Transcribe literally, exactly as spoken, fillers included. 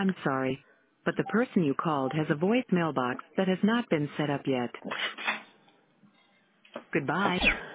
I'm sorry, but the person you called has a voice mailbox that has not been set up yet. Goodbye.